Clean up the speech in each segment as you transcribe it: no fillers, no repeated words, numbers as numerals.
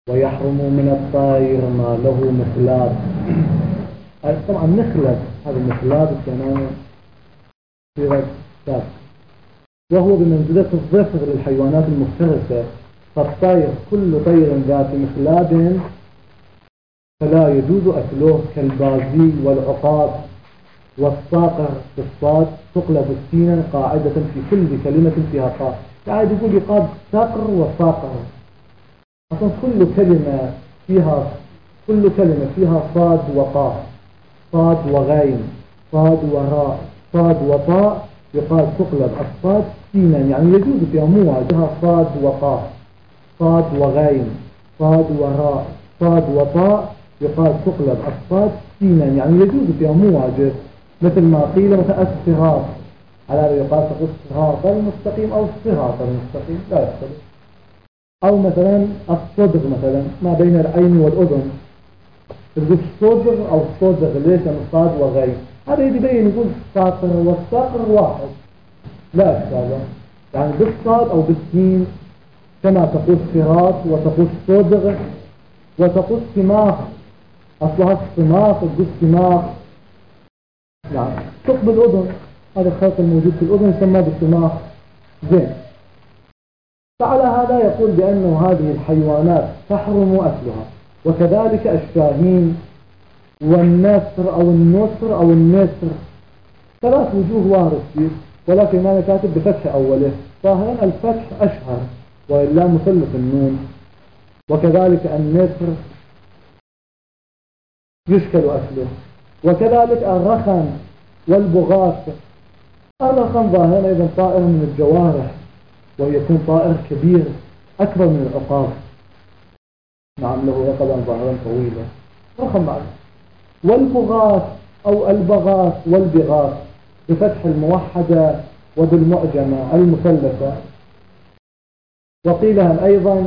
ويحرم من الطير ما له مخلاب. طبعا مخلب، هذا المخلاب كمان صيغة سابقة، وهو بمنزلة الظفر للحيوانات المفترسة. فالطير كل طير ذات مخلاب فلا يجوز أكله كالبازي والعقاب والصاقر بالصاد تقلب سينا قاعدة في كل كلمة فيها قاف. يعني يقول يقال صقر وصاقر، أصلا كل كلمة فيها صاد وقاف، صاد وغين، صاد وراء، صاد وطاء، يقال تقلب الصاد سينا، يعني يجوز فيها مواجهة صاد وقاف، صاد وغين، صاد وراء، صاد وطاء، يقال تقلب الصاد سينا، يعني يجوز فيها مواجهة، مثل ما قيل مثل الصراط، على هذا يقال تقول الصراط المستقيم أو الصراط المستقيم لا يختلف. أو مثلا الصدغ، مثلا ما بين العين والأذن، تقول الصدغ أو الصدغ، ليش؟ الصاد وغين، هذا يبين يقول الصقر والصقر واحد لا إشكال، يعني بالصاد أو بالسين، كما تقول صراط وتقول صدغ وتقول سماخ، أصلها السماخ تقول سماخ، يعني ثقب الأذن، هذا الخلط الموجود في الأذن يسمى بالسماخ. زين، فعلى هذا يقول بأنه هذه الحيوانات تحرم أكلها، وكذلك الشاهين والنسر أو النسر أو النسر، ثلاث وجوه وارد فيه، ولكن أنا كاتب بفتح أوله، ظاهرا الفتح أشهر وإلا مثلث النون. وكذلك النسر يشكل أكله، وكذلك الرخم والبغاث. الرخم ظاهرا أيضا طائر من الجوارح، ويكون طائر كبير أكبر من العقاب، نعم له رقبة ظاهرا طويلة، رخم بعد. والبغاث أو البغاث والبغاث بفتح الموحدة وبالمعجمة المثلثة، وقيل أيضا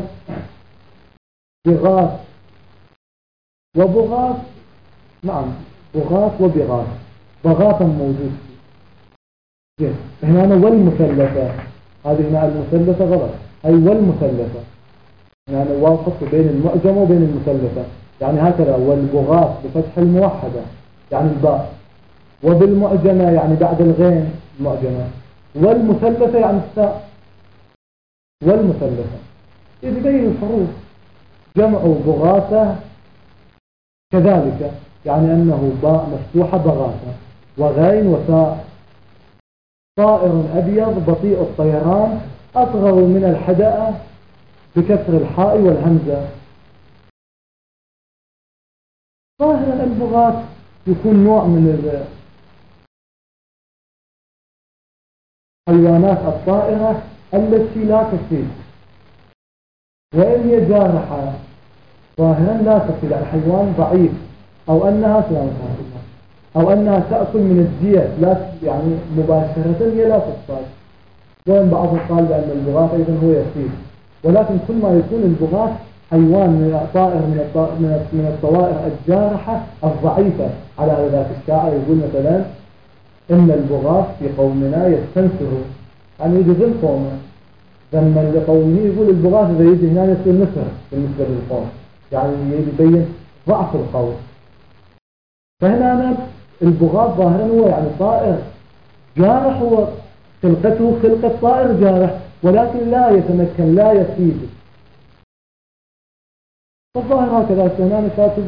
بغاث وبغاث، نعم بغاث وبغاث، بغاثا موجود فيه. هنا والمثلثة، هذه هنا المثلثة غلط، أي والمثلثة، يعني وافق بين المعجمة وبين المثلثة، يعني هكذا والبغاث بفتح الموحدة يعني الباء، وبالمعجمة يعني بعد الغين المعجمة، والمثلثة يعني الساء، والمثلثة إذ بين الحروف. جمع بغاثة كذلك يعني أنه باء مفتوحة بغاثة، وغين وساء. طائر أبيض بطيء الطيران أصغر من الحدأة بكسر الحاء والهمزة. ظاهرا البغاث يكون نوع من الحيوانات الطائرة التي لا تصيد، وإن هي جارحة ظاهرا لا تصيد، الحيوان ضعيف، أو أنها تأكل من الزيت، لا يعني مباشرة هي لا تصطاد. وإن بعضهم قال بأن البغاث أيضا هو يصيد، ولكن كل ما يكون البغاث حيوان من طائر من الطوائر الجارحة الضعيفة. على هذا الشاعر يقول مثلا إن البغاث في قومنا يستنسر، يعني يجزم قومه ذما لقومه، يقول البغاث إذا يجي هنا يصير نسر بالنسبة للقوم، يعني يبين ضعف القوم. فهنا البغاث ظاهرا هو يعني طائر جارح، هو خلقته خلقة طائر جارح، ولكن لا يتمكن لا يصيد. فالظاهر هكذا. هنا كاتب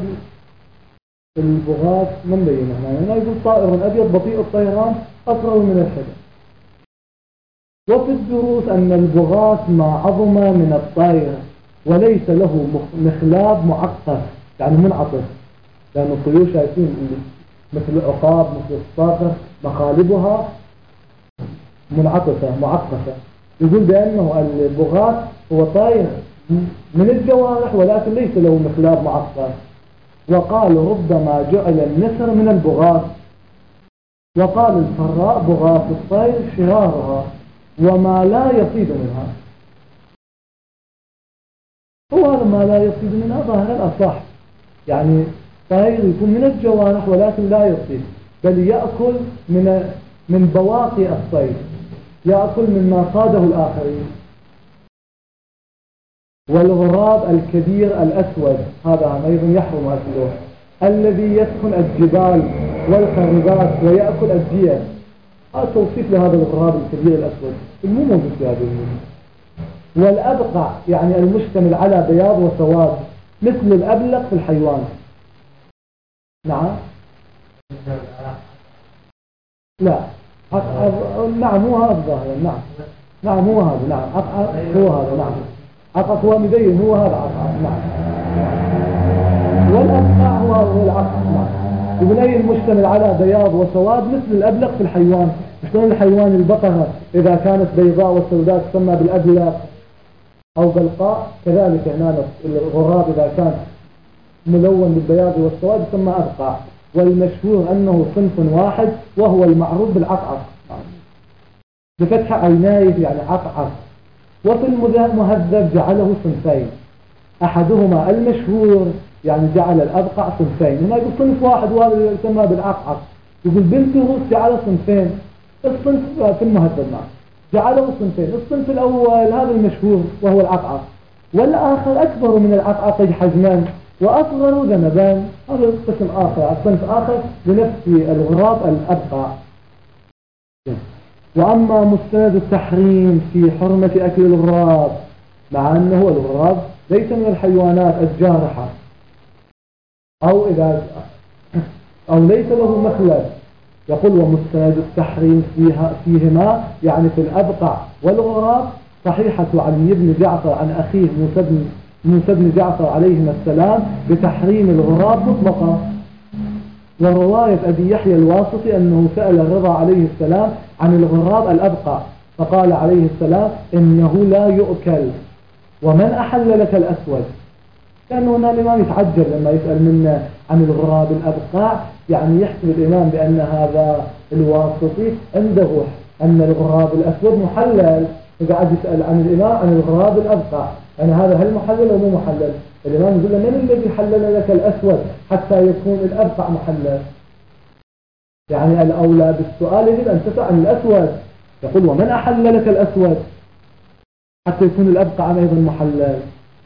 البغاث من بينه هنا يقول طائر أبيض بطيء الطيران أصغر من الحدث. وفي الدروس أن البغاث ما عظم من الطير وليس له مخلاب معقف، يعني منعطف، لأن الطيور شايفين مثل العقاب مثل الصقر مخالبها منعطفة معقفة. يقول بأنه البغاث هو طائر من الجوارح ولكن ليس له مخلاب معقف. وقال ربما جعل النسر من البغاث، وقال الفراء بغاث الطير شرارها وما لا يصيد منها. هو هذا ما لا يصيد منها ظاهرا الأصح، يعني طير يكون من الجوارح ولكن لا يصيد، بل يأكل من بواقي الصيد، يأكل مما صاده الآخرين. والغراب الكبير الأسود هذا أيضا يحرم أكله، الذي يسكن الجبال والخربات ويأكل الدية. هذا توصيف لهذا الغراب الكبير الأسود مو موجود في هذه المدن. والأبقع يعني المشتمل على بياض وسواد مثل الأبلق في الحيوان. نعم لا نعم مو هذا الظاهر. نعم هو هذا. نعم هو هذا. نعم عقق هو مبين هو هذا عقق. نعم والأبقع هو العقق. نعم وبني المشتمل على بياض وسواد مثل الأبلق في الحيوان. شلون الحيوان البقرة إذا كانت بيضاء وسوداء تسمى بالأبلق أو بلقاء، كذلك هنا الغراب إذا كان ملون بالبياض والسواد يسمى أبقع. والمشهور أنه صنف واحد وهو المعروف بالعقعق بفتح عينيه يعني عقعق. وفي المهذب جعله صنفين، أحدهما المشهور يعني جعل الأبقع صنفين. هنا يقول صنف واحد وهذا يسمى بالعقعق. يقول بنته جعل صنفين. الصنف في المهذب معه جعله صنفين. الصنف الأول هذا المشهور وهو العقعق، والآخر أكبر من العقعق حجما وأصغر ذنبان. هذا قسم آخر، صنف آخر لنفس الغراب الأبقع. وأما مستند التحريم في حرمة أكل الغراب، مع أنه الغراب ليس من الحيوانات الجارحة أو ليس له مخلب، يقول ومستند التحريم فيهما يعني في الأبقع والغراب صحيحة علي بن جعفر عن أخيه موسى بن جعفر عليهما السلام بتحريم الغراب مطلقا. ورواية أبي يحيى الواسطي أنه سأل الرضا عليه السلام عن الغراب الأبقع فقال عليه السلام إنه لا يؤكل. ومن أحل لك الأسود؟ كأنه هنا الإمام يتعجب لما يسأل منا عن الغراب الأبقع، يعني يحسب الإمام بأن هذا الواسطي عنده أن الغراب الأسود محلل، فقعد يسأل عن الإمام عن الغراب الأبقع يعني هذا هل محلل أو مو محلل؟ الإمام يقول له من الذي حلل لك الأسود حتى يكون الأبقع محلل؟ يعني الأولى بالسؤال يجب أن تسأل عن الأسود. يقول ومن أحل لك الأسود حتى يكون الأبقع أيضا محلل.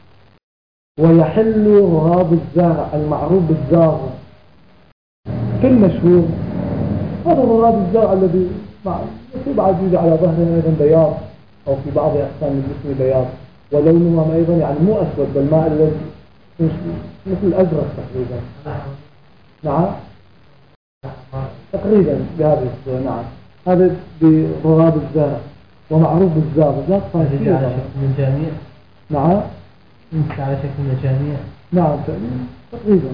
ويحل غراب الزارع المعروف بالزاغ في المشهور. هذا غراب الزارع الذي في بعض يوجد على ظهره أيضا بياض أو في بعض أقسام الجسم بياض، ولونه أيضا يعني مو أسود بل ماء الذي مثل الأزرق تقريبا. نعم تقريبا بهذه الصورة. نعم هذا بغراب الزارع ومعروف بالزاغ. الزاغ صحيح من جميع. نعم يمسك على شكل مجاميع. نعم تقريبا.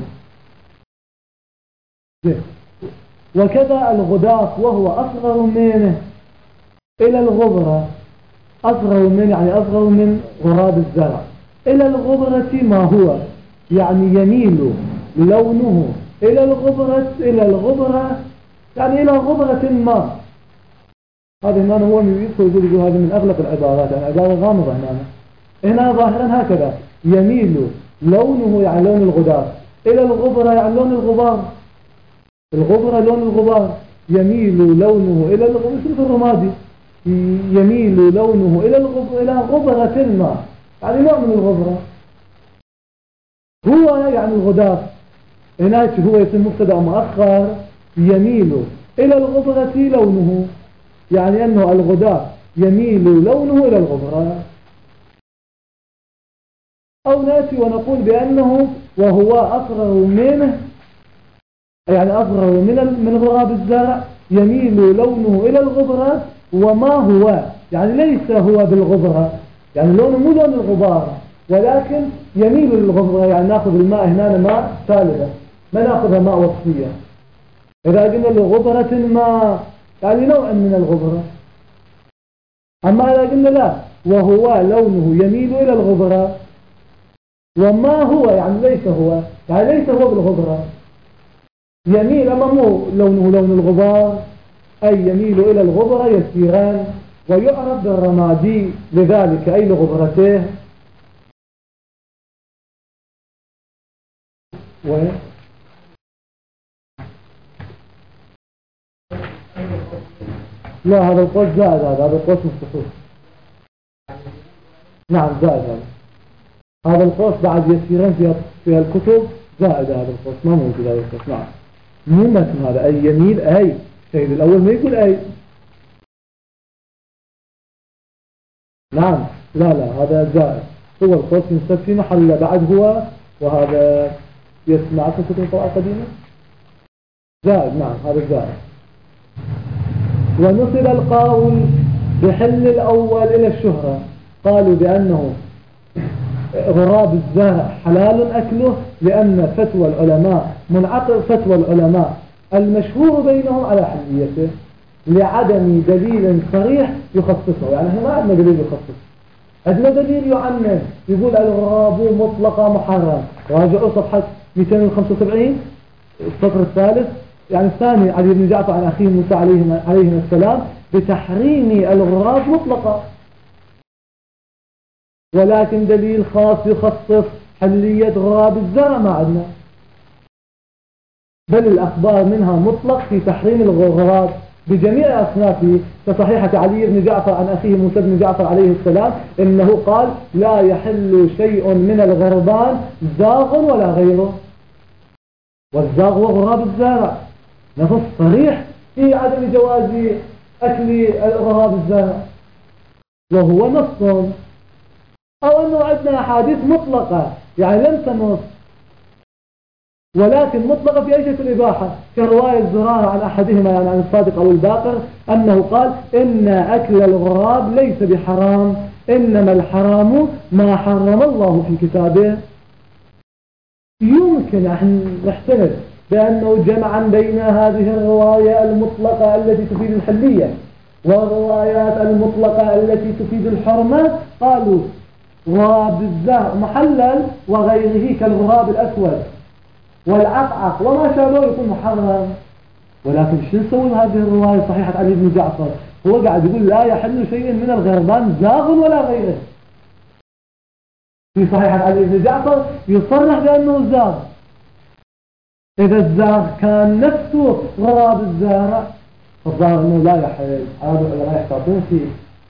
وكذا الغداف وهو أصغر منه إلى الغبرة. أصغر من يعني أصغر من غراب الزرع إلى الغبرة ما هو يعني يميل لونه إلى الغبرة يعني إلى غبرة ما. هذا هنا هو يقول هذا من أغلق العبارات يعني عبارة غامضة. هنا ظاهرا هكذا يميل لونه يعني لون الغداف إلى الغبرة يعني لون الغبار. الغبرة لون الغبار. يميل لونه إلى الغبرة مثل الرمادي. يميل لونه إلى غبرة ما يعني نوع من الغبرة. هو يعني الغداف هناك هو يسمى مبتدا مؤخر. يميل إلى الغبرة لونه يعني أنه الغداف يميل لونه إلى الغبرة. أو نأتي ونقول بأنه وهو أصغر منه يعني أصغر من غراب الزرع يميل لونه إلى الغبرة وما هو يعني ليس هو بالغبرة يعني لونه مو لون الغبار ولكن يميل للغبرة. يعني نأخذ الماء هنا ماء سالبة ما نأخذها ماء وصفية. إذا قلنا لغبرة ما يعني نوع من الغبرة. أما إذا قلنا لا وهو لونه يميل إلى الغبرة وما هو يعني ليس هو يعني ليس هو بالغبرة. يميل أما مو لونه لون الغبار أي يميل إلى الغبرة يسيران ويعرف بالرمادي لذلك أي لغبرته. لا هذا القوس زائد هذا القوس مستخوص. نعم زائد هذا هذا القوس بعد يسيرين في الكتب زائد هذا القوس، ما موجود هذا القوس. نعم مو متن هذا، أي يميل أي، الشيء الأول ما يقول أي. نعم لا هذا زائد، هو القوس ينسب في محله بعد هو، وهذا يسمع في كتب الطبعة القديمة زائد. نعم هذا زائد. ونصب القول بحل الأول إلى الشهرة، قالوا بأنه غراب الزرع حلال أكله، لأن فتوى العلماء منعقد، فتوى العلماء المشهور بينهم على حليته، لعدم دليل صريح يخصصه. يعني احنا ما عندنا دليل يخصص، عندنا دليل يعمم، يقول الغراب مطلقة محرم. راجعوا صفحة 275 السطر الثالث، يعني الثاني، علي بن جعفر عن أخيه موسى عليهم السلام بتحريم الغراب مطلقة، ولكن دليل خاص يخصص حلية غراب الزرع ما عندنا، بل الأخبار منها مطلق في تحريم الغراب بجميع أصنافه، كصحيحة علي بن جعفر عن أخيه موسى بن جعفر عليه السلام إنه قال لا يحل شيء من الغربان زاغ ولا غيره، والزاغ هو غراب الزرع، نص صريح في عدم جواز أكل غراب الزرع، وهو نص. أو أنه عندنا أحاديث مطلقة يعني لم تنص، ولكن مطلقة في أي شيء الإباحة، كرواية زرارة عن أحدهما يعني عن الصادق أو الباقر أنه قال إن أكل الغراب ليس بحرام، إنما الحرام ما حرم الله في كتابه. يمكن أن نحتمل بأنه جمعا بين هذه الرواية المطلقة التي تفيد الحلية والروايات المطلقة التي تفيد الحرمة، قالوا غراب الزرع محلل وغيره كالغراب الأسود والعقعق وما شابه يكون محرم. ولكن شو نسوي هذه الرواية صحيحة علي بن جعفر؟ هو قاعد يقول لا يحل شيء من الغربان زاغ ولا غيره. في صحيحة علي بن جعفر يصرح بأنه زاغ، إذا الزاغ كان نفسه غراب الزارع فالظاهر أنه لا يحل، هذا العلماء يحتاطون فيه.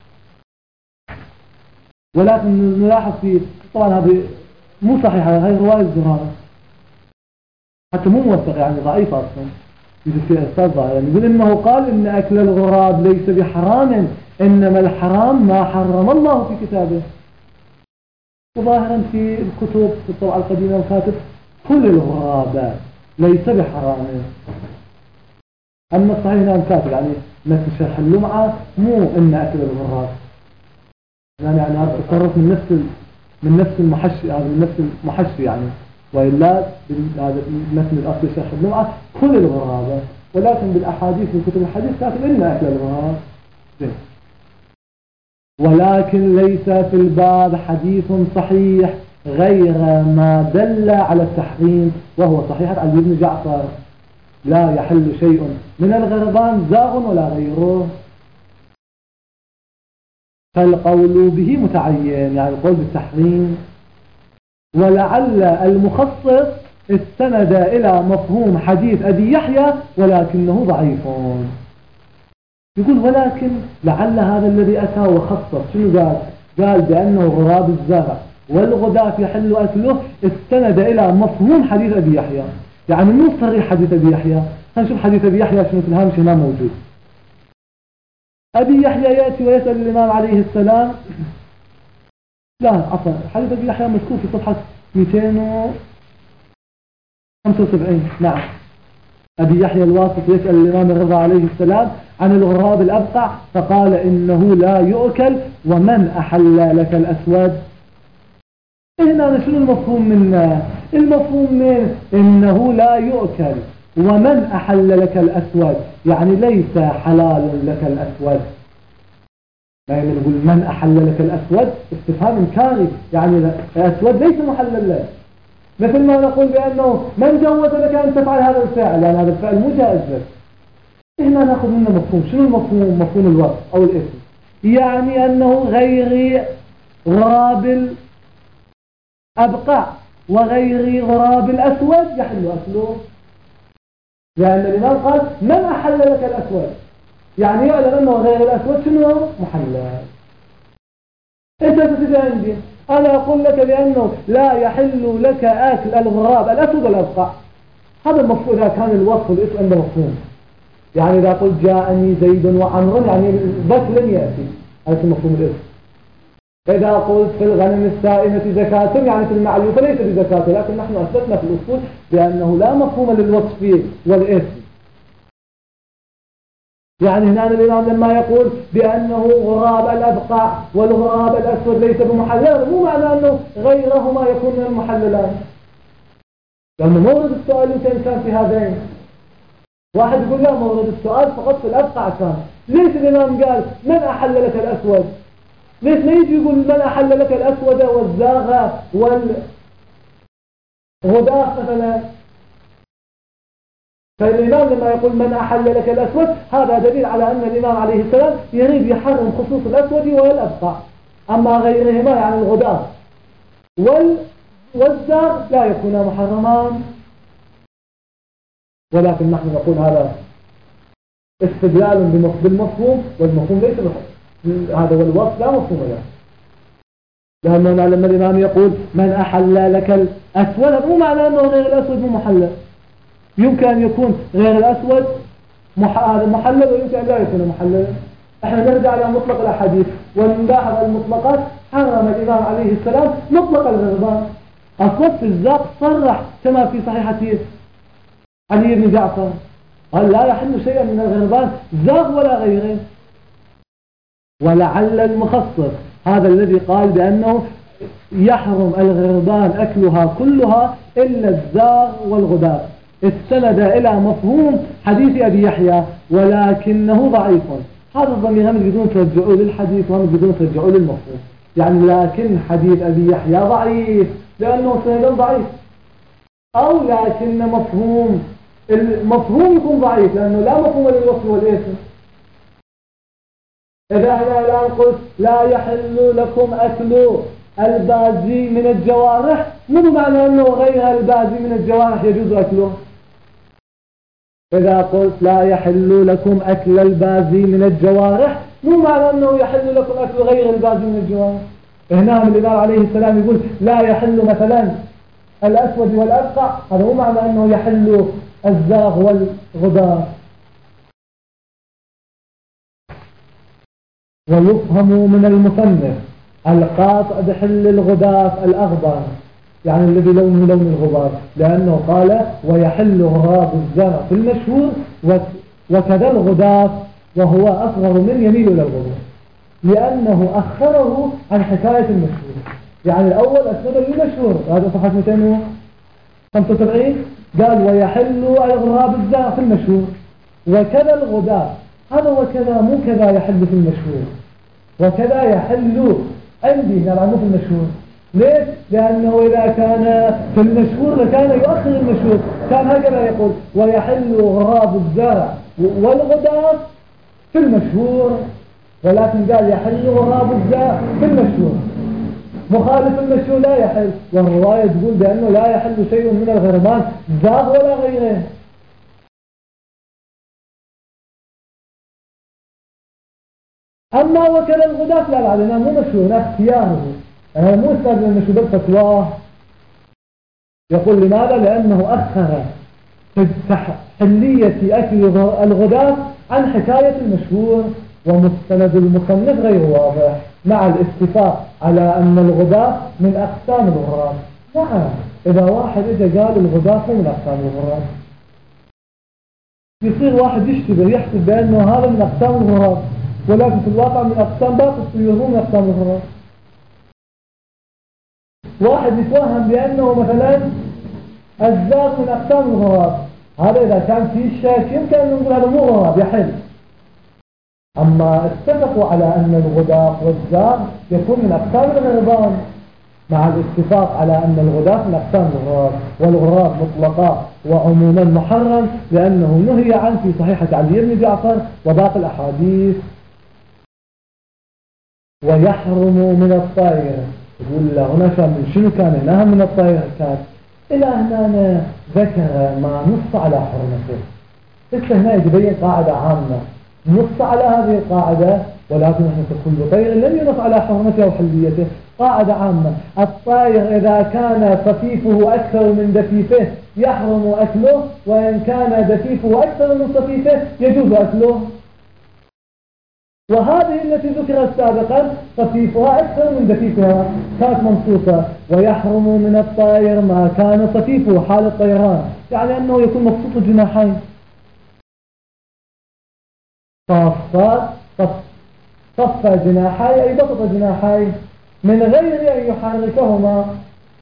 ولكن نلاحظ فيه طبعا هذه مو صحيحة، هذه رواية زرارة حتى مو موثق يعني ضعيف أصلا، يجب في أستاذ ظاهر يعني يقول إنه قال إن أكل الغراب ليس بحرام، إنما الحرام ما حرم الله في كتابه. وظاهرا في الكتب في الطبعة القديمة الكاتب كل الغراب ليس بحرام، أما الصحيح هنا الكاتب يعني مثل شرح اللمعة مو إن أكل الغراب، يعني هذا تصرف من نفس المحشي، هذا من نفس المحشي يعني، وإلا هذا مثل الأصل شرح اللمعة كل الغراب، ولكن بالأحاديث من كتب الحديث كاتب إن أكل الغراب. ولكن ليس في الباب حديث صحيح غير ما دل على التحريم، وهو صحيحة علي بن جعفر لا يحل شيء من الغربان زاغ ولا غيره، فالقول به متعين يعني القول بالتحريم. ولعل المخصص استند إلى مفهوم حديث أبي يحيى ولكنه ضعيف. يقول ولكن لعل هذا الذي أتى وخصص شنو قال بأنه غراب الزرع والغداء يحل أكله، استند إلى مفهوم حديث أبي يحيى، يعني مو صريح حديث أبي يحيى. هنشوف حديث أبي يحيى شنو في الهامش هنا موجود. أبي يحيى يأتي ويسأل الإمام عليه السلام، لا عفوا حديث أبي يحيى مذكور في صفحة 275. نعم أبي يحيى الواسط يسأل الإمام الرضا عليه السلام عن الغراب الأبقع فقال إنه لا يؤكل ومن أحل لك الأسود. هنا شنو المفهوم منه؟ المفهوم منه إنه لا يؤكل ومن أحل لك الأسود، يعني ليس حلال لك الأسود. يعني نقول من أحل لك الأسود استفهام إنكاري، يعني الأسود ليس محلل لك، مثل ما نقول بأنه من جوز لك أن تفعل هذا الفعل، يعني هذا الفعل مو جائز لك. هنا نأخذ منه مفهوم، شنو المفهوم؟ مفهوم الوصف أو الاسم، يعني أنه غير غراب الأبقع وغير غراب الأسود يحل أكله، لأن الإمام قال من أحل لك الأسود، يعني يعلم أنه غير الأسود شنو محلل. أنت تتجي عندي أنا أقول لك بأنه لا يحل لك أكل الغراب الأسود والأبقع. هذا المفهوم إذا كان الوصف والاسم عنده مفهوم. يعني إذا قلت جاءني زيد وعمر يعني بس لن يأتي، هذا مفهوم الاسم. إذا قلت في الغنم السائمة زكاة يعني في المعلوفة ليس بزكاة، لكن نحن أثبتنا في الأصول بأنه لا مفهوم للوصف والاسم. يعني هنا الإمام لما يقول بأنه غراب الأبقع والغراب الأسود ليس بمحلل، مو معنى أنه غيرهما يكون من المحللان، لأنه مورد السؤال يمكن كان في هذين. واحد يقول لا مورد السؤال فقط في الأبقع كان. ليش الإمام قال من أحل لك الأسود؟ ليش ما يجي يقول من أحل لك الأسود والزاغ والغداء مثلا؟ فالإمام لما يقول من أحل لك الأسود هذا دليل على أن الإمام عليه السلام يريد يحرم خصوص الأسود والأبقع، أما غيرهما يعني الغداء والزاغ لا يكون محرمان. ولكن نحن نقول هذا استدلال بالمفهوم، والمفهوم ليس هذا والوصف لا مفهوم له. لما الإمام يقول من أحل لك الأسود مو معنى أنه غير الأسود مو محلل، يمكن أن يكون غير الأسود محلل ويمكن أن لا يكون محلل. احنا نرجع إلى مطلق الأحاديث ونلاحظ المطلقات. حرم الإمام عليه السلام مطلق الغربان. أصلا في الزاق صرح كما في صحيحة علي بن جعفر قال لا يحل شيئا من الغربان زاغ ولا غيره. ولعل المخصص هذا الذي قال بأنه يحرم الغربان أكلها كلها إلا الزاغ والغداء استند إلى مفهوم حديث أبي يحيى ولكنه ضعيف. هذا الضمير هم بدون ترجعوا للحديث وهم بدون ترجعوا للمفهوم، يعني لكن حديث أبي يحيى ضعيف لأنه سند ضعيف، أو لكن المفهوم يكون ضعيف لأنه لا مفهوم للوصف والاسم. إذا أنا الآن قلت لا يحل لكم أكل البازي من الجوارح مو معنى أنه غير البازي من الجوارح يجوز أكله. إذا قلت لا يحل لكم أكل البازي من الجوارح مو معنى أنه يحل لكم أكل غير البازي من الجوارح. هنا الإمام عليه السلام يقول لا يحل مثلا الأسود والأبقع، هذا مو معنى أنه يحل الزاغ والغداء. ويفهم من المصنف القاطع بحل الغداء الأخضر يعني الذي لونه لون الغبار، لأنه قال ويحل غراب الزرع في المشهور وكذا الغداء وهو أصغر من يميل إلى الغبار، لأنه أخره عن حكاية المشهور. يعني الأول أسند المشهور هذا صفحة 275 قال ويحل الغراب الزرع في المشهور وكذا الغداء. هذا وكذا مو كذا يحل في المشهور، وكذا يحل عندي نعم في المشهور. ليش؟ لأنه إذا كان في المشهور لكان يؤخر المشهور، كان هكذا يقول ويحل غراب الزرع والغداء في المشهور، ولكن قال يحل غراب الزرع في المشهور. مخالف المشهور لا يحل، والرواية تقول بأنه لا يحل شيء من الغربان زاغ ولا غيره. أما وكذا الغداة لا علينا مو مشهور اختياره، مو استاذ المشهور بالفتواه. يقول لماذا؟ لأنه أخر حلية أكل الغداة عن حكاية المشهور، ومستند المصنف غير واضح مع الاتفاق على أن الغداة من أقسام الغراب. نعم إذا واحد إجا قال الغداة من أقسام الغراب يصير واحد يشتبه يحسب بأنه هذا من أقسام الغراب، ولكن في الواقع من أقسام باقي الطيور مو من أقسام الغراب. واحد يتوهم بأنه مثلا الزاغ من أقسام الغراب، هذا إذا كان فيه شك يمكن أن نقول هذا مو غراب يحل. أما اتفقوا على أن الغداء والزاغ يكون من أقسام الغربان مع الاتفاق على أن الغداء من أقسام الغراب، والغراب مطلقا وعموما محرم لأنه نهي عنه في صحيحة علي بن جعفر وباقي الأحاديث. ويحرم من الطير، يقول له هنا من شنو كان هنا من الطير كان إلى هنا ذكر ما نص على حرمته. هنا يتبين قاعدة عامة نص على هذه القاعدة ولكن نحن كل طير لم ينص على حرمته وحليته. قاعدة عامة: الطائر إذا كان صفيفه أكثر من دفيفه يحرم أكله، وإن كان دفيفه أكثر من صفيفه يجوز أكله. وهذه التي ذكرت سابقا صفيفها أكثر من دفيفها كانت منصوصة: ويحرم من الطائر ما كان صفيفه حال الطيران، يعني أنه يكون مبسوط الجناحين. صفات صف جناحي أي بسط جناحي من غير أن يحركهما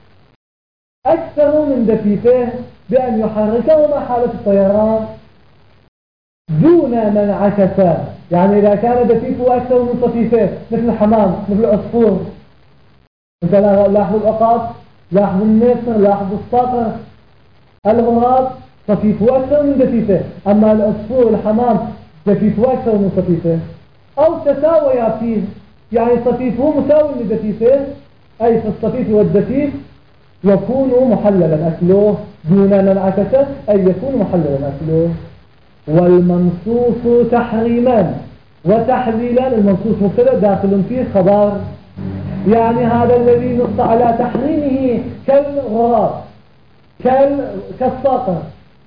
أكثر من دفيفه بأن يحركهما حالة الطيران دون من عكسه. يعني إذا كان دفيفه أكثر من صفيفه مثل الحمام مثل العصفور، انت لاحظوا العقاب، لاحظوا النسر، لاحظوا الصقر، الغراب صفيفه أكثر من دفيفه، أما العصفور الحمام دفيفه أكثر من صفيفه أو تساويا فيه، يعني صفيفه مساوي لدفيفه، أي في الصفيف والدفيف يكون محللا أكله دون من عكسه، أي يكون محللا أكله. والمنصوص تحريما وتحليلا، المنصوص مبتدا داخل فيه خبر، يعني هذا الذي نص على تحريمه كالغراب كالصقر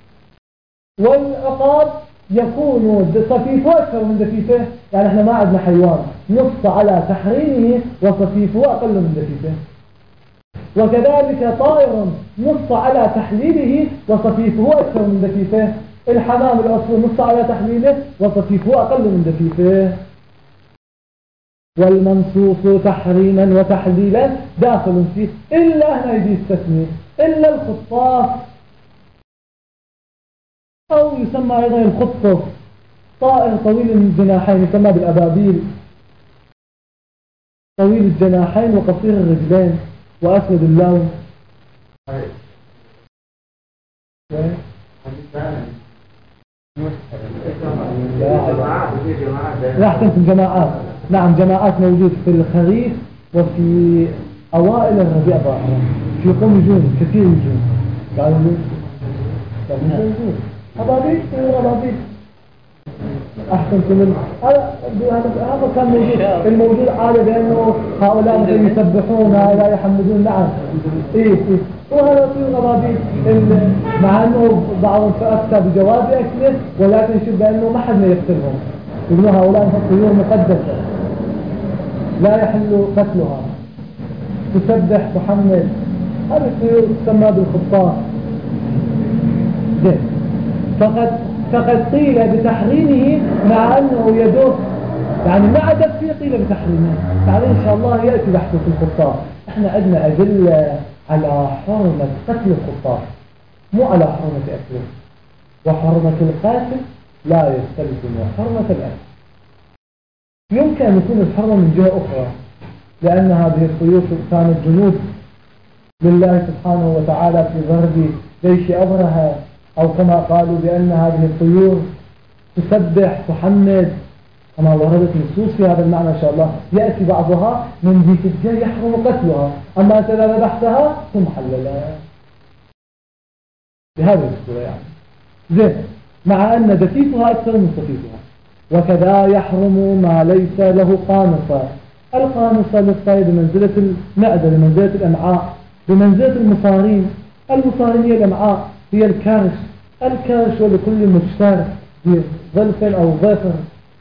والعقاب يكون صفيفه أكثر من دفيفه، يعني احنا ما عندنا حيوان نص على تحريمه وصفيفه أقل من دفيفه. وكذلك طائر نص على تحليله وصفيفه أكثر من دفيفه، الحمام العصفور نص على تحليله وصفيفه أقل من دفيفه. والمنصوص تحريما وتحليلا داخل فيه، إلا هنا يجي يستثني، إلا الخطاف أو يسمى أيضا الخطف، طائر طويل الجناحين يسمى بالأبابيل، طويل الجناحين وقصير الرجلين وأسود اللون. لا أحسنت الجماعات، نعم جماعات موجود في الخريف وفي أوائل الربيع ظاهرا، في قم جون كثير جون قالوا لي أبابيل أبابيل أحسنتم. هذا كان موجود، الموجود عادة بأنه هؤلاء مثل يسبحون لا يحمدون. نعم إيه وهذا طيور أبابيل، مع أنه بعضهم فأفتى بجواز أكله، ولكن يشوف بأنه ما حد ما يقتلهم، يقولوا هؤلاء طيور مقدسة لا يحل قتلها، تسبح تحمد. هذه الطيور تسمى بالخطاف. فقد قيل بتحريمه مع أنه يدور، يعني ما عدد فيه قيل بتحريمه. تعالى إن شاء الله يأتي بحثه في الخطاف. احنا عندنا أدلة على حرمة قتل الخطاف، مو على حرمة أكله، وحرمة القاتل لا يستلزم حرمة الأكل. يمكن أن يكون الحرمة من جهة أخرى، لأن هذه الطيور كانت جنود لله سبحانه وتعالى في ضرب جيش أبرهة، أو كما قالوا بأن هذه الطيور تسبح تحمد، كما وردت نصوص في هذا المعنى إن شاء الله يأتي بعضها من ذيك الجهة يحرم قتلها، أما إذا ذبحتها ثم حللها بهذه الصورة يعني. زين، مع أن دفيفها أكثر من صفيفها. وكذا يحرم ما ليس له قانصة. القانصة للطير بمنزلة المعدة، بمنزلة الأمعاء، بمنزلة المصارين. المصارين هي الأمعاء، هي الكرش ولكل مجتر ظلف أو ظفر.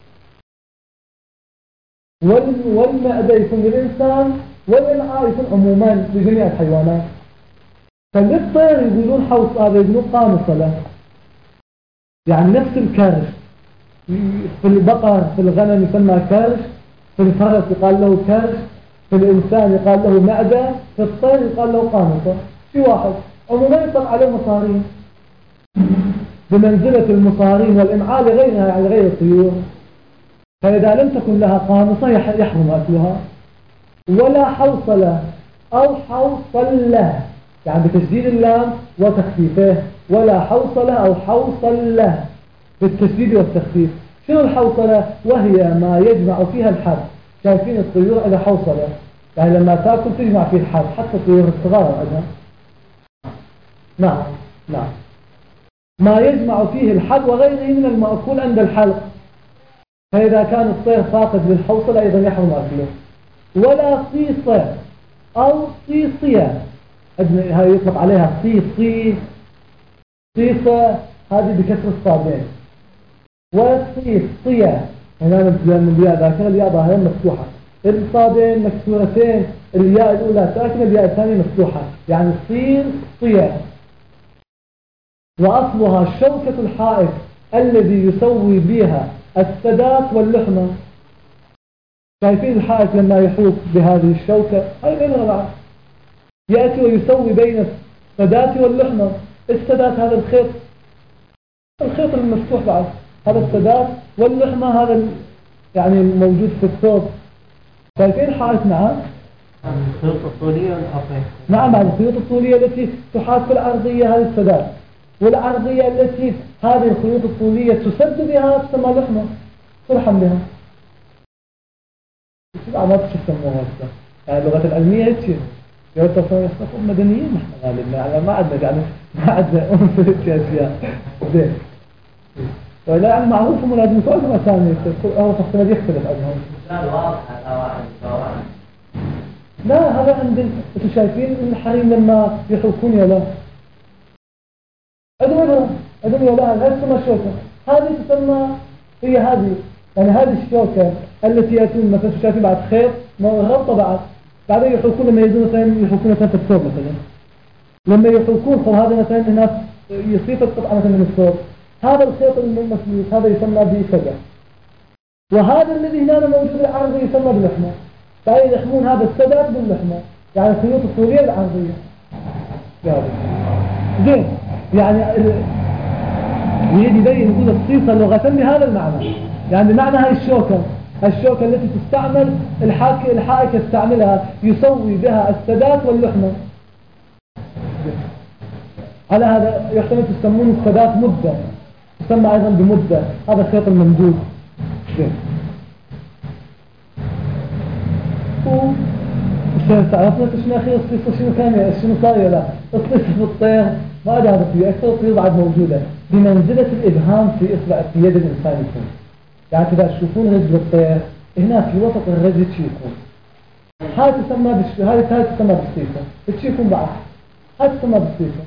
والمعدة يكون للإنسان، والأمعاء يكون عموما لجميع الحيوانات. فللطير يقولون حوص، هذا يقولون قانصة له، يعني نفس الكرش. في البقر في الغنم يسمى كرش، في الفرس يقال له كرش، في الإنسان يقال له معدة، في الطير يقال له قانصة. في واحد عموما يطلق عليه مصارين بمنزلة المصارين والإمعاء لغيرها، يعني غير الطيور. فإذا لم تكن لها قانصة يحرم أكلها. ولا حوصلة أو حوصلة، يعني بتشديد اللام وتخفيفه، ولا حوصلة أو حوصلة بالتشديد والتخفيف. شنو الحوصلة؟ وهي ما يجمع فيها الحب. شايفين الطيور إذا حوصلة، يعني لما تأكل تجمع فيه الحب، حتى الطيور الصغار عندها. نعم ما يجمع فيه الحب وغيره من المأكول عند الحلق. فإذا كان الطير فاقد للحوصلة أيضا يحرم أكله. ولا صيصة أو صيصية، هاي يطلق عليها صيصي، صيصة هذه بكسر الصادين، وصيصية هنا من الياء ذاكرة، الياء ظاهرة مفتوحة، الصادين مكسورتين، الياء الأولى ساكنة، الياء الثانية مفتوحة، يعني صيصية. وأصلها شوكة الحائط الذي يسوي بها السدات واللحمة. شايفين الحائط لما يحوط بهذه الشوكة، هاي غير بعض، يأتي ويسوي بين السدات واللحمة. السدات هذا الخيط المفتوح بعد، هذا السدات، واللحمة هذا يعني موجود في الثوب. شايفين الحائط؟ نعم. الخيوط الطولية والأرضية. نعم، بعد الخيوط الطولية التي تحاط في العرضية هذه السدات، والعرضية التي هذه الخيوط الطولية تسد بها تسمى لحمة، تلحم بها. ما تسموها هسه، يعني اللغة العلمية هيك يصفون مدنيين نحن غالبا، يعني ما عندنا يعني ما عندنا أنف هيك أشياء زين. ولا يعني معروف هم لازم يسألهم أسامي، أو تختلف يختلف عنهم. لا هذا عند انتم شايفين الحريم لما يحركون يلا عندهم يلا لا تسمى شوكة، هذه تسمى هي هذه، يعني هذه الشوكة التي يأتون مثلا شايفين بعد خيط غلطة بعدين يحركون لما يجون مثلا يحركون مثلا في الثوب مثلا، لما يحركون هذا مثلا هناك يصيب القطعة مثلا من الثوب، هذا الخيط المسلوك هذا يسمى بسجع، وهذا الذي هنا موجود بالعرض يسمى باللحمة. فهي يلحمون هذا السدات باللحمة، يعني الخيوط الطولية العرضية. زين، يعني يريد يبين يقول الصيصة لغة بهذا المعنى، يعني بمعنى هاي الشوكة التي تستعمل الحائك يستعملها يسوي بها السدات واللحمة. على هذا يحتمل تسمون السدات مدة، تسمى أيضا بمدة، هذا الخيط الممدود. تعرفنا شنو أخي الصيصة شنو كان شنو صار لا الصيصة في الطير ما أدري هذا فيه أكثر الطير بعد موجودة بمنزلة الإبهام في إصبع في يد الإنسان يكون، يعني إذا تشوفون رجل الطير هنا في وسط الرجل يكون، هاي تسمى هاي تسمى بالصيصة، تشوفون بعد هاي تسمى بالصيصة.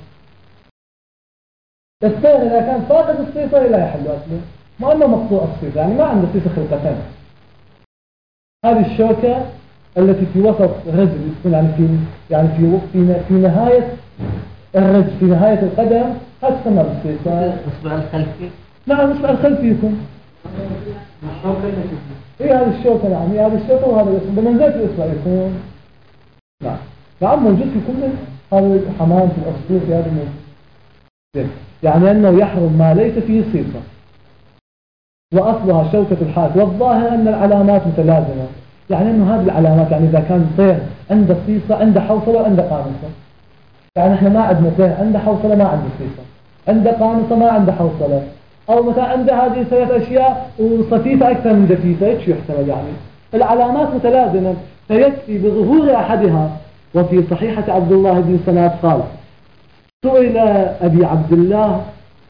الطير إذا كان فاقد الصيصة لا يحل أكله، ما أنه مقطوع الصيصة، يعني ما عنده صيصة خلقتين. هذه الشوكة التي في وسط الرجل يكون يعني في نهاية الرجل، في نهاية القدم، هذا تسمى بالصيصة. الإصبع الخلفي؟ نعم الإصبع الخلفي يكون. الشوكة التي هي هذه الشوكة، نعم هي هذه الشوكة وهذا الإصبع بمنزلة الإصبع يكون. نعم موجود في كل هذا الحمام في الأسطول في هذا الموجود. يعني أنه يحرم ما ليس فيه صيصة، وأصلها شوكة الحائط، والظاهر أن العلامات متلازمة، يعني أنه هذه العلامات يعني إذا كان طير عنده صيصة عنده حوصلة وعنده قانصة، يعني إحنا ما عندنا طير عنده حوصلة ما عنده صيصة، عنده قانصة ما عنده حوصلة، أو مثلا عنده هذه ثلاث أشياء وصفيفة أكثر من دفيفة، إيش يحتمل يعني العلامات متلازمة، فيكفي بظهور أحدها. وفي صحيحة عبد الله بن سلام قال: سئل أبي عبد الله،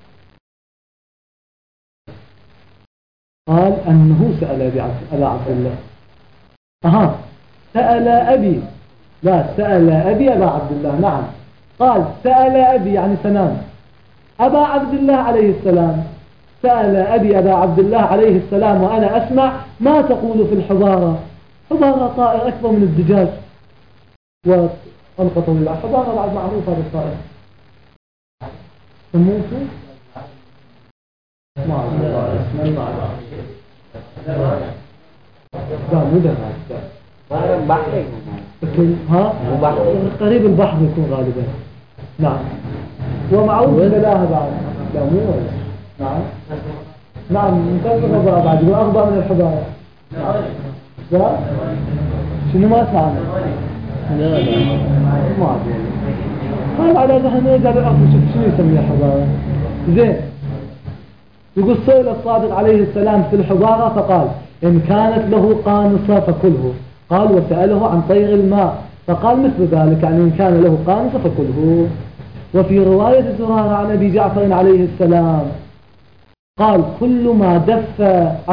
قال أنه سأل أبا عبد الله، سأل أبي، لا سأل أبي أبا عبد الله، نعم قال سأل أبي يعني سنان أبا عبد الله عليه السلام، سأل أبي أبا عبد الله عليه السلام وأنا أسمع ما تقول في الحضارة. حضارة طائر أكبر من الدجاج وأنقى طويلة، حضارة بعد معروف هذا الطائر سموته ما أعرف لا مو ده بحري، قريب البحر يكون غالبا. نعم ومعروف بلاها بعد، لا مو نعم مكسر بعد وأخضر من الحضارة. لا شنو ما أسمع عنه؟ لا ما أدري. قال على ذهن يرجع بالأخضر شنو يسميه حضارة. زين، يقول سئل الصادق عليه السلام في الحضارة فقال: إن كانت له قانصة فكله. قال: وسأله عن طير الماء فقال مثل ذلك، يعني إن كان له قانصة فكله. وفي رواية زرارة عن أبي جعفر عليه السلام قال: كل ما دف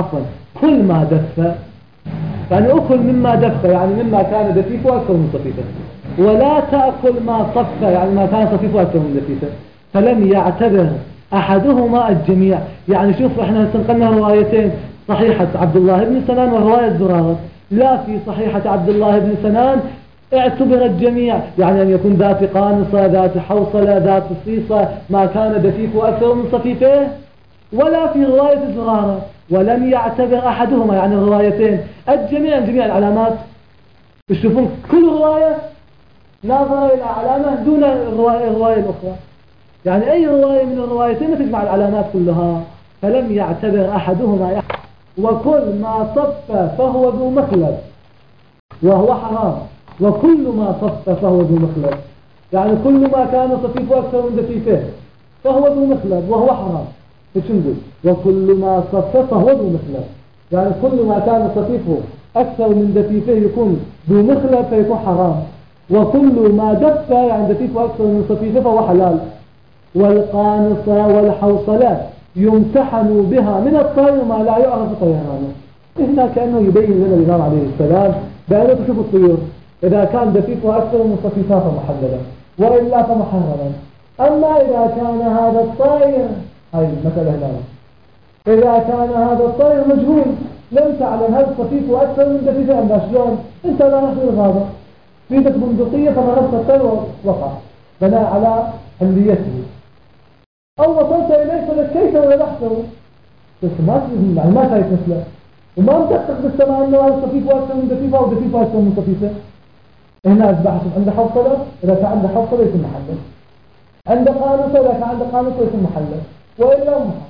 كل ما دف، يعني أكل مما دف يعني مما كان دفيفه أكثر من صفيفه، ولا تأكل ما صف يعني ما كان صفيفه أكثر من دفيفه. فلم يعتبر أحدهما الجميع. يعني شوف احنا سنقلنا روايتين، صحيحة عبد الله بن سنان ورواية زرارة. لا، في صحيحة عبد الله بن سنان اعتبر الجميع، يعني أن يكون ذات قانصة، ذات حوصلة، ذات صيصة، ما كان دفيفه أكثر من صفيفه. ولا في رواية زرارة ولم يعتبر أحدهما، يعني الروايتين الجميع، جميع العلامات. تشوفون كل رواية ناظر إلى علامة دون الرواية الأخرى، يعني أي رواية من الروايتين تجمع العلامات كلها. فلم يعتبر أحدهما. وكل ما صف فهو ذو مخلب وهو حرام، وكل ما صف فهو ذو مخلب، يعني كل ما كان صفيفه أكثر من دفيفه فهو ذو مخلب وهو حرام. نقول وكل ما صف فهو ذو مخلب، يعني كل ما كان صفيفه أكثر من دفيفه يكون ذو مخلب فيكون حرام، وكل ما دف يعني دفيفه أكثر من صفيفه فهو حلال. والقانصة والحوصلات يمتحن بها من الطير ما لا يعرف طيرانه. هنا كأنه يبين لنا الإمام عليه السلام بأنه تشوف الطيور إذا كان دفيفه أكثر من صفيفه فمحللا، وإلا فمحرما. أما إذا كان هذا الطير، هاي المسألة هنا، إذا كان هذا الطير مجهول لم تعلم هل صفيفه أكثر من دفيفه أم لا، شلون؟ أنت لا نحضر هذا فيتك بندقية فمرضت الطير ووقع بناء على حليته، أو وصلت إليه فلكيت ولحته بس ما شايف مثله، وما مدقق بالسماء أنه هذا صفيفه أكثر من دفيفه أو دفيفه أكثر من صفيفه. هنا أصبح عنده حوصلة، إذا كان عنده حوصلة يكون محلل، عنده قانصة، إذا كان عنده قانصة يكون محلل، وإلا محلل.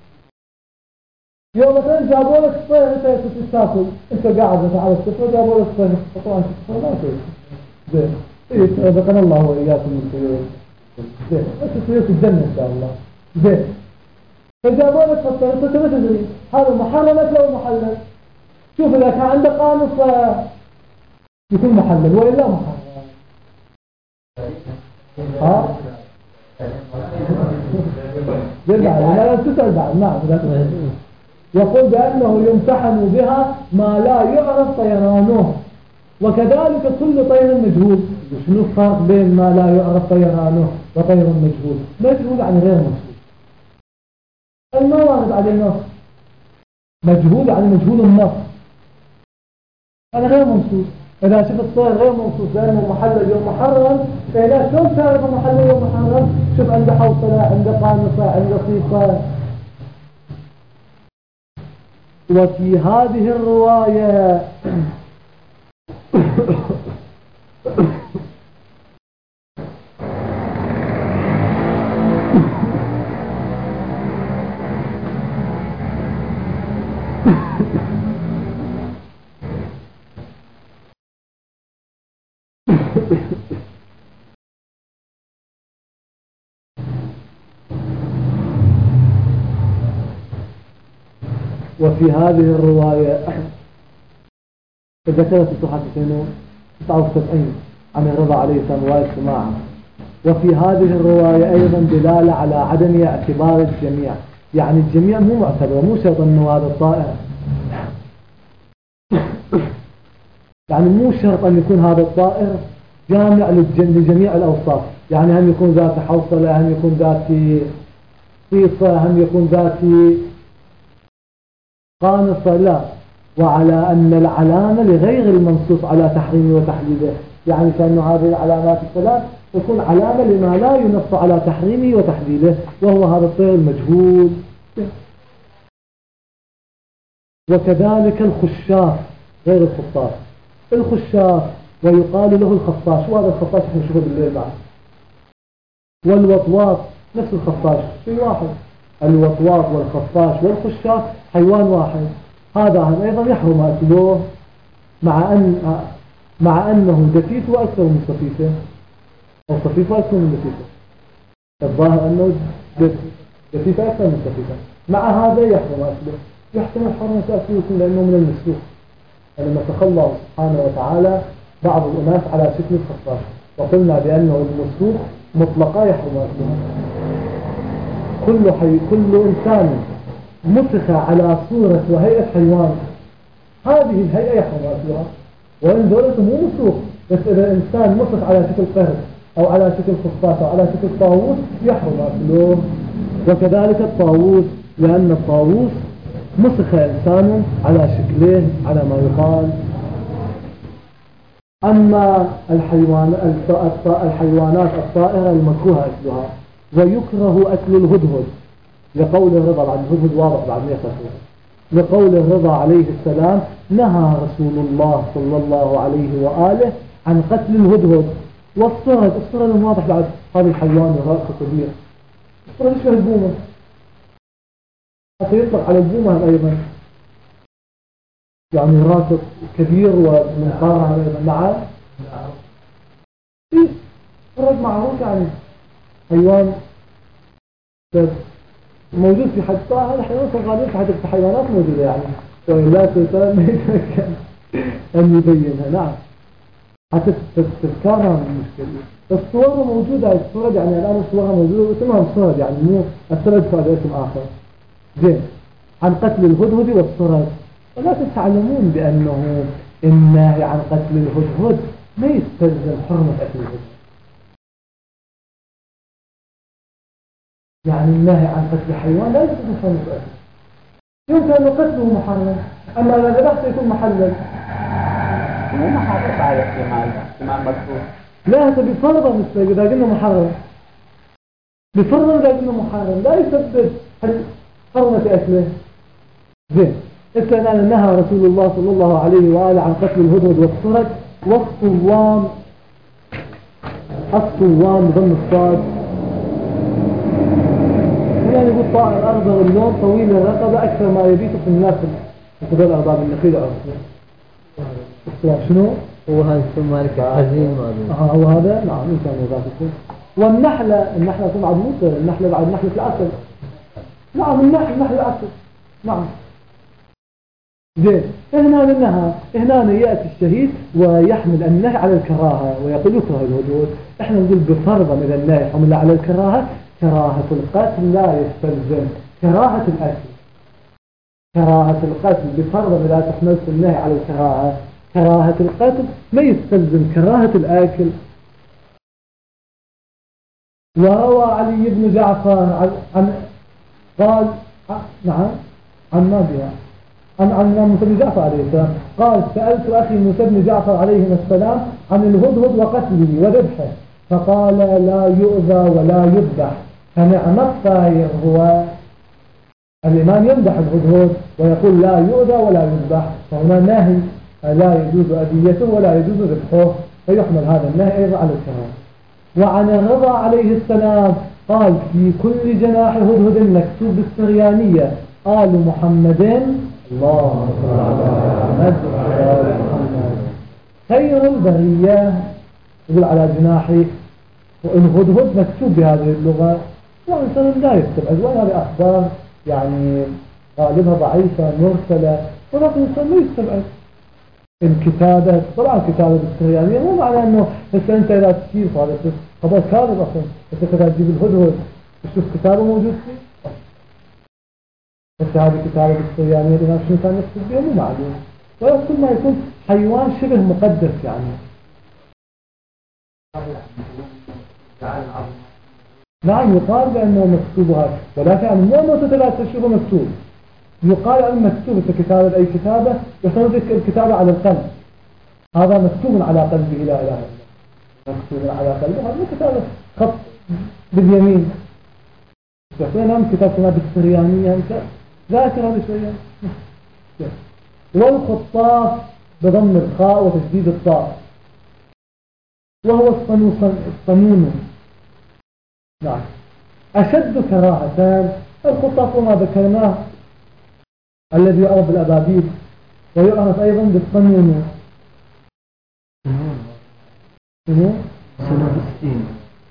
يوم مثلا جابوا لك صفير أنت تستاكل، أنت قاعد مثلا على الصفر جابوا لك صفير، طبعا صفير لا شيء زين، إيه بقنا الله وإياكم من الصيور زين، بس الصيور في الجنة إن شاء الله زين. فجابوا لك صفير أنت ما تدري هذا محرم أو محلل. شوف إذا كان عنده قانصة يكون محلل وإلا محرم. ها؟ لا تسأل بعد. نعم. يقول بأنه يمتحن بها ما لا يعرف طيرانه، وكذلك كل طير مجهول. شنو الفرق بين ما لا يعرف طيرانه وطير مجهول؟ مجهول عن غير مجهول، ما وارد عليه النص. مجهول عن مجهول النص، أنا غير منصوص. إذا شفت الطير غير منصوص لأنه محلل يوم محرم، فإذا شلون تعرف محلل يوم محرم؟ شوف عنده حوصلة، عنده قانصة، عنده صيصة. وفي هذه الرواية وفي هذه الرواية ذكرت الصحة 79 عن الرضا عليه السلام رواية سماعة. وفي هذه الرواية أيضا دلالة على عدم اعتبار الجميع، يعني الجميع مو معتبر، مو شرط أنه هذا الطائر، يعني مو شرط أن يكون هذا الطائر جامع لجميع الأوصاف، يعني هم يكون ذات حوصلة، هم يكون ذات صيصة، هم يكون ذات قانصة، لا. وعلى أن العلامة لغير المنصوص على تحريمه وتحديده، يعني كأن هذه العلامات الثلاث تكون علامة لما لا ينص على تحريمه وتحديده، وهو هذا الطير المجهول. وكذلك الخشاف غير الخطاف، الخشاف ويقال له الخفاش، وهذا الخفاش احنا نشوفه بالليل بعد. والوطواط نفس الخفاش، شيء واحد. الوطواط والخفاش والخشاف حيوان واحد. هذا أيضا يحرم أكله مع أنه دفيفه أكثر من صفيفه، أو صفيفه أكثر من دفيفه. الظاهر أنه دفيفه أكثر من صفيفه، مع هذا يحرم أكله. يحتمل حرمة أكله لأنه من المسلوك، لما تخلى سبحانه وتعالى بعض الأناس على شكل الخفاش، وقلنا بأنه المسلوك مطلقا يحرم أكله. كل إنسان مسخ على صورة وهيئة حيوان، هذه الهيئة يحرم أكلها، وإن دولته مو مسوخ، بس إذا إنسان مسخ على شكل قرد أو على شكل خفاش أو على شكل طاووس يحرم أكله. وكذلك الطاووس، لأن الطاووس مسخ إنسان على شكله على ما يقال. أما الحيوانات الطائرة المكروه أكلها، ويكره أكل الهدهد لقول الرضا، بعد الهدهد واضح بعد ما يخفوه، لقول الرضا عليه السلام نهى رسول الله صلى الله عليه وآله عن قتل الهدهد والصرد. الصرد واضح بعد هذا الحيوان رأسه كبير، الصرد يشبه البومة، حتى يطلق على البومة أيضا، يعني رأسه كبير ومنقارها أيضا. نعم الصرد معروف يعني حيوان موجود في حتى هذا حيوان غالبا في حتى حيوانات موجودة يعني، وإلا سلطان ما يتمكن أن يبينها. نعم حتى تذكارها من المشكلة. الصورة موجودة، الصورة يعني الآن الصورة موجودة واسمها الصورة يعني مو الصورة فهذا اسم آخر. زين، عن قتل الهدهد والصورة، ولكن تعلمون بأنه النهي عن قتل الهدهد ما يستلزم حرمة أكل الهدهد، يعني النهي عن قتل الحيوان لا يستلزم حرمة أكله، يمكن أن قتله محرم، أما إذا ذبحته يكون محلل. مو محرم على احتمال مكروه. لا هذا بفرضا إذا قلنا محرم، بفرضا إذا قلنا محرم لا يسبب حرمة أكله. زين، إذا نهى رسول الله صلى الله عليه وآله عن قتل الهدهد والصرد والصوام. الصوام بضم الصاد، يعني يقول طائر أخضر اللون طويل الرقبة أكثر ما يبيت في الناس في هذول أرباب النخيل عرفوا. الصوام شنو؟ هو هذا ثم مالك الحزين هو هذا. نعم إنسان يضافكم. والنحلة، النحلة طبعا موسى، النحلة بعد نحلة العسل. نعم النحل العسل. نعم زين. هنا يأتي الشهيد ويحمل النهي على الكراهة ويقول يكره الهدود. احنا نقول بفرضا إذا النهي حمل على الكراهة، كراهة القتل لا يستلزم كراهة الأكل. كراهة القتل بفرضا إذا تحملت النهي على الكراهة، كراهة القتل ما يستلزم كراهة الأكل. وروى علي بن جعفر قال نعم عن نبيه عن موسى بن جعفر عليه السلام قال سألت أخي موسى بن جعفر عليه السلام عن الهدهد وقتله وذبحه، فقال لا يؤذى ولا يذبح، فنعم الطائر هو. الإمام يمدح الهدهد ويقول لا يؤذى ولا يذبح، فهنا نهي لا يجوز أذيته ولا يجوز ذبحه، فيحمل هذا النهي أيضا على الكراهة. وعن الرضا عليه السلام قال في كل جناح هدهد مكتوب بالسريانية آل محمد الله محمد خير البرية، يقول على جناحه الهدهد مكتوب بهذه اللغة، والإنسان لا يستبعد، وهذه أخبار يعني غالبها ضعيفة مرسلة، ولكن الإنسان لا يستبعد الكتابة. طبعا كتابة بالسريانية مو معنى أنه بس أنت إذا تشير هذا خبر كاذب أصلا، بس إذا تجيب الهدهد تشوف كتابة موجود فيه، بس هذه كتابة بالسريانية الإمام شنو كان يكتب بها مو معلوم، ولكن ما يكون حيوان شبه مقدس يعني. نعم يقال بأنه مكتوب هذا، ولكن يعني مو أنه لا تشوفه مكتوب، يقال أنه مكتوب في كتابة أي كتابة يصنف الكتابة على القلب، هذا مكتوب على قلبه لا إله إلا الله، مكتوب على قلبه، هذا كتابة خط باليمين. نعم كتاب كما بالسريانية أنت ذاكر هذا شوية. والخطاف بضم الخاء وتشديد الطاء، وهو الصنون. نعم أشد كراهتان الخطاف وما ذكرناه الذي يعرف بالأبابيل، ويعرف أيضا بالصنون. سنون بالسين.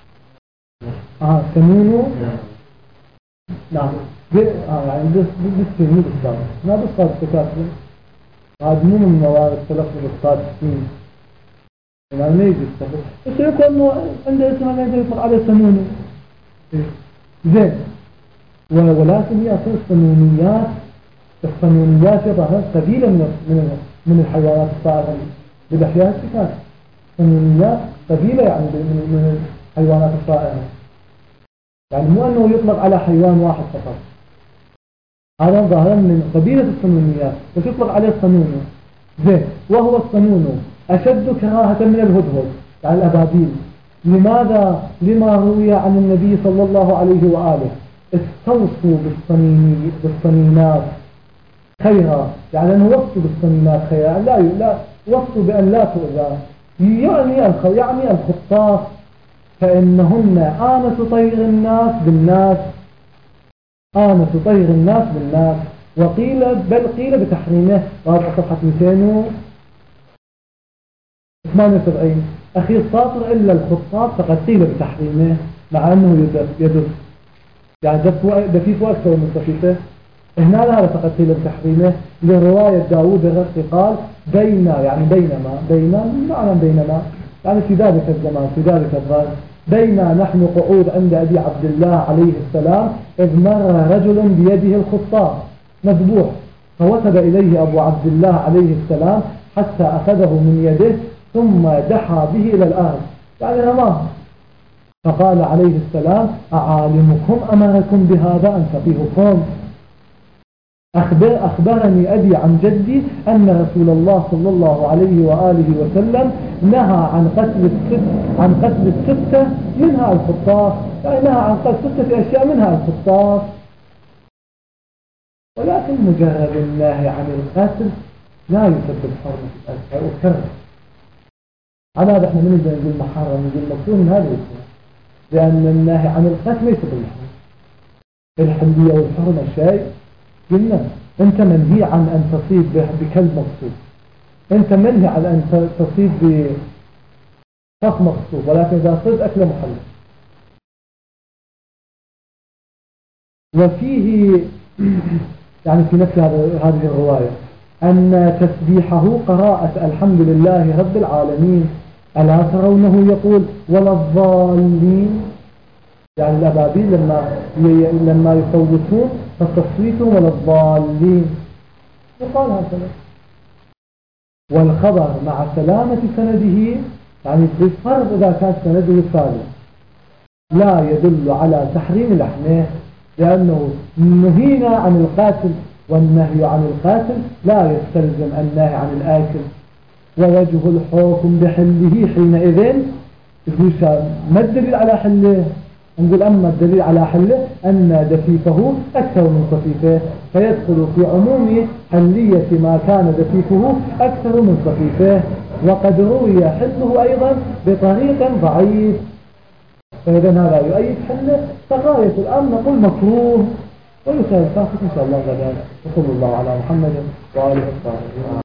سنون. نعم يعني بالسين مو بالصاد، ما بالصاد تكاثر، هذا مو من موارد تلفظ بالصاد السين، يعني ما يجي الصاد، بس يقول إنه عنده اسمه لا يطلق عليه سنون. زين. ولكن هي أصلا الصنونيات يظهر قبيلة من الحيوانات الطائرة بالأحياء الكتاب. الصنونيات قبيلة يعني من الحيوانات الطائرة، يعني مو أنه يطلق على حيوان واحد فقط، هذا ظاهرا من قبيلة الصنونيات وتطلق عليه الصنون. زين، وهو الصنون أشد كراهة من الهدهد يعني الأبابيل. لماذا؟ لما روي عن النبي صلى الله عليه وآله استوصوا بالصنينات خيرا، يعني أنه وصوا بالصنينات خيرا، لا وصوا بأن لا تؤذى، يعني الخطاف، فإنهن آنس طير الناس بالناس، آنس طير الناس بالناس. وقيل بل قيل بتحريمه. هذا صفحة 278 أخي الساطر إلا الخطاف فقد قيل بتحريمه مع أنه يدف يعني دفيف أكثر من صفيفه. هنا لا فقد قيل بتحريمه لرواية داود الرقي قال بينما يعني في ذلك الزمان في ذلك الظرف بينا نحن قعود عند أبي عبد الله عليه السلام إذ مر رجل بيده الخطاف مذبوح، فوثب إليه أبو عبد الله عليه السلام حتى أخذه من يده ثم دحى به إلى الأرض يعني رماه، فقال عليه السلام أعالمكم أمركم بهذا أن تقيهكم؟ أخبرني أبي عن جدي أن رسول الله صلى الله عليه وآله وسلم نهى عن قتل الستة منها الخطاف، يعني نهى عن قتل 6 أشياء منها الخطاف. ولكن مجرد النهي عن القتل لا يسبب حرمة الأكل وكرر. على هذا احنا من نقول محرم نقول مكروه من هذا الاسم، لأن النهي عن القتل ليس بالحرمة. الحلية والحرمة شيء، قلنا انت منهي عن ان تصيد بكلب مقصود، انت منهي عن ان تصيد بفخ مقصود، ولكن اذا صيد اكل محلل. وفيه يعني في نفس هذه الرواية ان تسبيحه قراءة الحمد لله رب العالمين، ألا ترونه يقول ولا الضالين، يعني الأبابيل لما يصوتون فتصويتهم ولا الضالين يقال هكذا. والخبر مع سلامة سنده يعني بالفرض إذا كان سنده سالم لا يدل على تحريم لحمه، لأنه نهينا عن القاتل، والنهي عن القاتل لا يستلزم النهي عن الآكل. ووجه الحكم بحله حينئذ ما الدليل على حله؟ نقول أما الدليل على حله أن دفيفه أكثر من صفيفه، فيدخل في عموم حلية ما كان دفيفه أكثر من صفيفه. وقد روي حله أيضا بطريق ضعيف، فإذا هذا يؤيد حله. فغاية الآن نقول مكروه ويسأل الفاسق إن شاء الله غدا. وصلى الله على محمد وآله الطاهرين.